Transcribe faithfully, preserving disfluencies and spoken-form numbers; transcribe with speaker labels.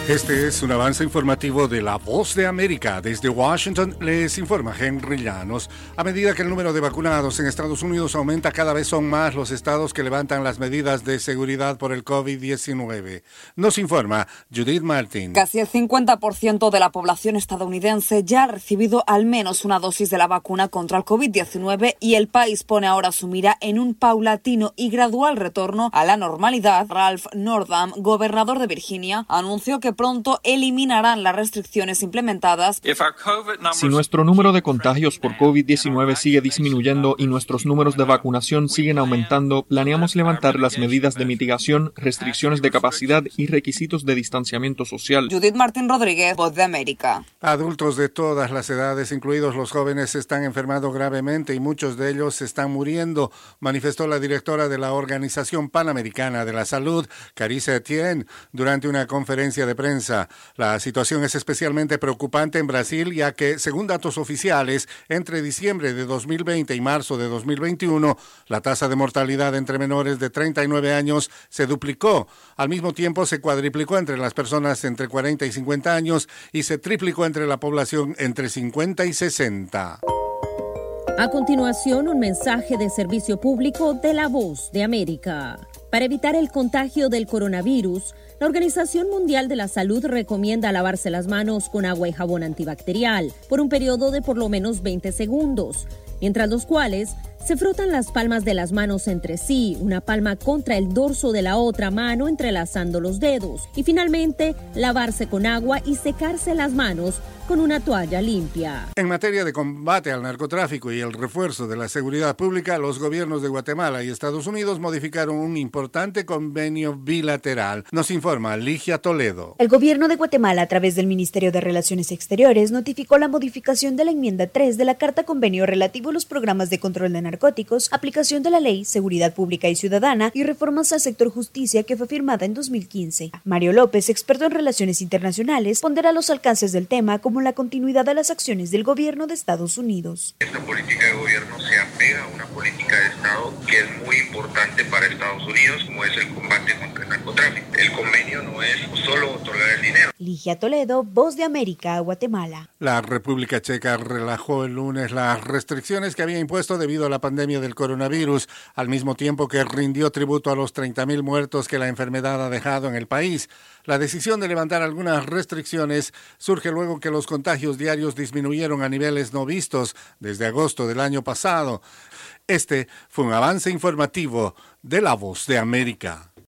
Speaker 1: Este es un avance informativo de La Voz de América. Desde Washington les informa Henry Llanos. A medida que el número de vacunados en Estados Unidos aumenta, cada vez son más los estados que levantan las medidas de seguridad por el COVID diecinueve. Nos informa Judith Martin.
Speaker 2: Casi el cincuenta por ciento de la población estadounidense ya ha recibido al menos una dosis de la vacuna contra el COVID diecinueve y el país pone ahora su mira en un paulatino y gradual retorno a la normalidad. Ralph Northam, gobernador de Virginia, anunció que pronto eliminarán las restricciones implementadas.
Speaker 3: Si nuestro número de contagios por COVID diecinueve sigue disminuyendo y nuestros números de vacunación siguen aumentando, planeamos levantar las medidas de mitigación, restricciones de capacidad y requisitos de distanciamiento social.
Speaker 2: Judith Martín Rodríguez, Voz de América.
Speaker 1: Adultos de todas las edades, incluidos los jóvenes, se están enfermando gravemente y muchos de ellos se están muriendo, manifestó la directora de la Organización Panamericana de la Salud, Carissa Etienne, durante una conferencia de prensa. La situación es especialmente preocupante en Brasil, ya que, según datos oficiales, entre diciembre de dos mil veinte y marzo de dos mil veintiuno, la tasa de mortalidad entre menores de treinta y nueve años se duplicó. Al mismo tiempo, se cuadriplicó entre las personas entre cuarenta y cincuenta años y se triplicó entre la población entre cincuenta y sesenta.
Speaker 4: A continuación, un mensaje de servicio público de La Voz de América. Para evitar el contagio del coronavirus, la Organización Mundial de la Salud recomienda lavarse las manos con agua y jabón antibacterial por un periodo de por lo menos veinte segundos, mientras los cuales se frotan las palmas de las manos entre sí, una palma contra el dorso de la otra mano entrelazando los dedos, y finalmente lavarse con agua y secarse las manos con una toalla limpia.
Speaker 1: En materia de combate al narcotráfico y el refuerzo de la seguridad pública, los gobiernos de Guatemala y Estados Unidos modificaron un importante convenio bilateral. Nos informa Ligia Toledo.
Speaker 5: El gobierno de Guatemala, a través del Ministerio de Relaciones Exteriores, notificó la modificación de la enmienda tres de la Carta Convenio relativo a los programas de control de narcóticos, aplicación de la ley, seguridad pública y ciudadana y reformas al sector justicia, que fue firmada en dos mil quince. Mario López, experto en relaciones internacionales, pondera los alcances del tema como la continuidad de las acciones del gobierno de Estados Unidos.
Speaker 6: Esta política de gobierno se apega a una política de Estado que es muy importante para Estados Unidos, como es el combate contra el narcotráfico. El convenio no es solo otorgar el dinero.
Speaker 5: Ligia Toledo, Voz de América, Guatemala.
Speaker 1: La República Checa relajó el lunes las restricciones que había impuesto debido a la pandemia del coronavirus, al mismo tiempo que rindió tributo a los treinta mil muertos que la enfermedad ha dejado en el país. La decisión de levantar algunas restricciones surge luego que los contagios diarios disminuyeron a niveles no vistos desde agosto del año pasado. Este fue un avance informativo de La Voz de América.